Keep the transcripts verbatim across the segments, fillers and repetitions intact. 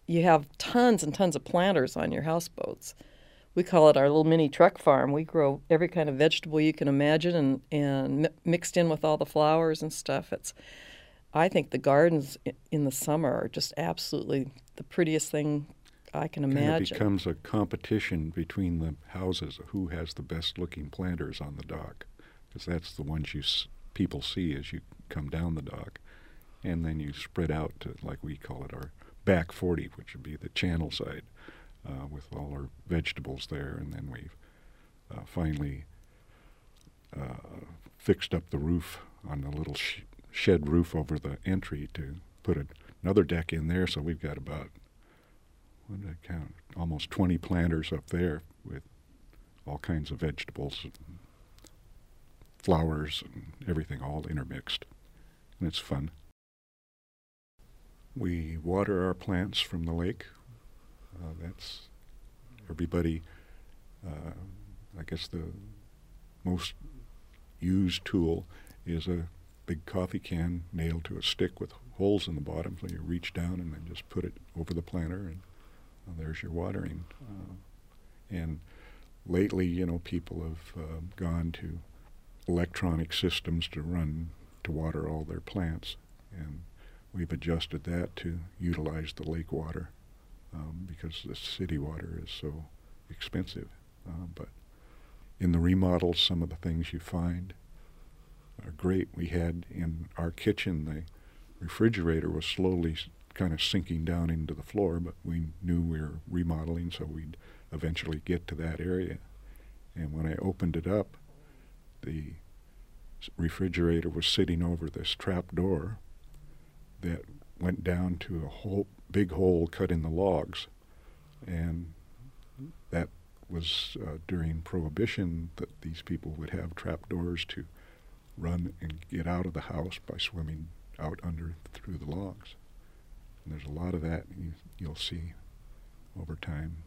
you have tons and tons of planters on your houseboats. We call it our little mini truck farm. We grow every kind of vegetable you can imagine, and, and mi- mixed in with all the flowers and stuff. It's, I think the gardens in the summer are just absolutely the prettiest thing I can imagine. Kind of becomes a competition between the houses, who has the best looking planters on the dock, because that's the ones you s- people see as you come down the dock. And then you spread out to, like we call it, our back forty, which would be the channel side, uh, with all our vegetables there. And then we've uh, finally uh, fixed up the roof on the little sh- shed roof over the entry to put a, another deck in there. So we've got about, what did I count, almost twenty planters up there with all kinds of vegetables and flowers and everything all intermixed. And it's fun. We water our plants from the lake. Uh, that's everybody, uh, I guess the most used tool is a big coffee can nailed to a stick with holes in the bottom, so you reach down and then just put it over the planter, and well, there's your watering. Uh, and lately, you know, people have uh, gone to electronic systems to run, to water all their plants, and we've adjusted that to utilize the lake water um, because the city water is so expensive. Uh, but in the remodels, some of the things you find are great. We had in our kitchen, the refrigerator was slowly kind of sinking down into the floor, but we knew we were remodeling, so we'd eventually get to that area. And when I opened it up, the refrigerator was sitting over this trap door that went down to a whole big hole cut in the logs, and that was uh, during Prohibition, that these people would have trap doors to run and get out of the house by swimming out under through the logs. And there's a lot of that you, you'll see over time.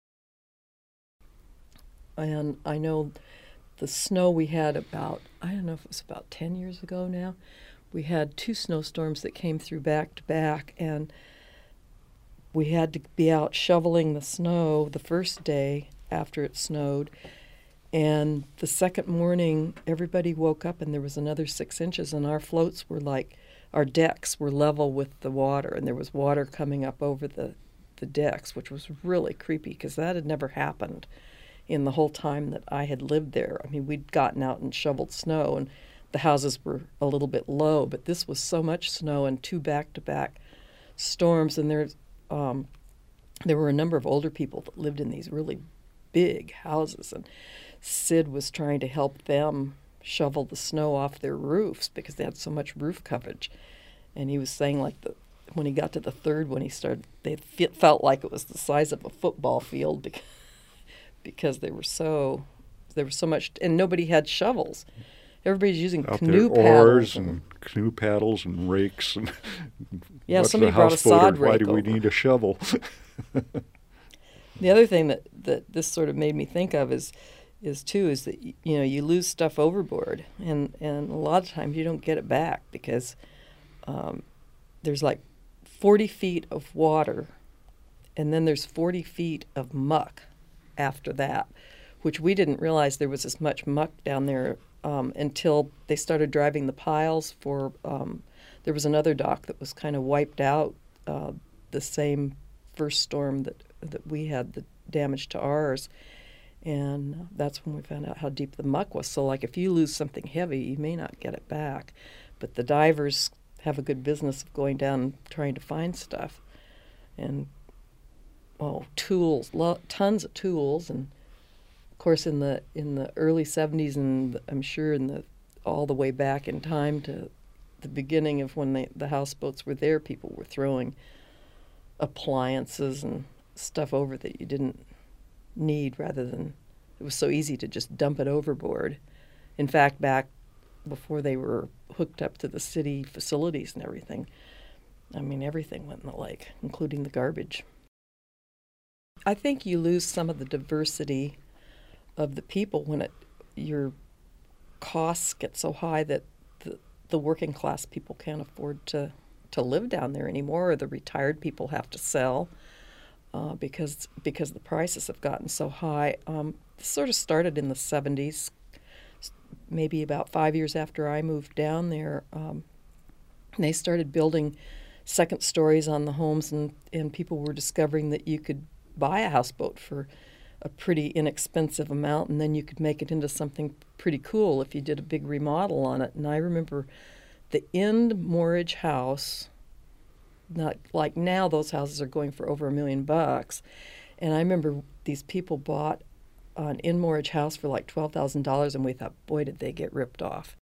And I know the snow we had about, I don't know if it was about ten years ago now, we had two snowstorms that came through back to back, and we had to be out shoveling the snow the first day after it snowed. And the second morning, everybody woke up and there was another six inches, and our floats were like, our decks were level with the water, and there was water coming up over the, the decks, which was really creepy because that had never happened in the whole time that I had lived there. I mean, we'd gotten out and shoveled snow, and the houses were a little bit low, but this was so much snow and two back-to-back storms, and there's, um, there were a number of older people that lived in these really big houses, and Sid was trying to help them shovel the snow off their roofs because they had so much roof coverage. And he was saying, like, the, when he got to the third one, he started, they f- felt like it was the size of a football field because, because they were so, there was so much, and nobody had shovels. Everybody's using Out canoe there, paddles. oars and, and canoe paddles and rakes. And yeah, what's somebody a brought a sod houseboater? rake Why do we over. need a shovel? The other thing that, that this sort of made me think of is, is too, is that, you know, you lose stuff overboard, and, and a lot of times you don't get it back because um, there's like forty feet of water, and then there's forty feet of muck after that, which we didn't realize there was as much muck down there um, until they started driving the piles for, um, there was another dock that was kind of wiped out uh, the same first storm that, that we had, the damage to ours. And that's when we found out how deep the muck was. So, like, if you lose something heavy, you may not get it back. But the divers have a good business of going down and trying to find stuff. And, well, tools, lo- tons of tools. And, of course, in the in the early seventies, and I'm sure in the all the way back in time to the beginning of when they, the houseboats were there, people were throwing appliances and stuff over that you didn't need, rather than, it was so easy to just dump it overboard. In fact, back before they were hooked up to the city facilities and everything, I mean, everything went in the lake, including the garbage. I think you lose some of the diversity of the people when it, your costs get so high that the, the working class people can't afford to, to live down there anymore, or the retired people have to sell. uh, because because the prices have gotten so high. Um, this sort of started in the seventies, maybe about five years after I moved down there. Um, and they started building second stories on the homes, and, and people were discovering that you could buy a houseboat for a pretty inexpensive amount, and then you could make it into something pretty cool if you did a big remodel on it. And I remember the End Moorage house, not like now those houses are going for over a million bucks. And I remember these people bought an End Moorage house for like twelve thousand dollars, and we thought, boy, did they get ripped off.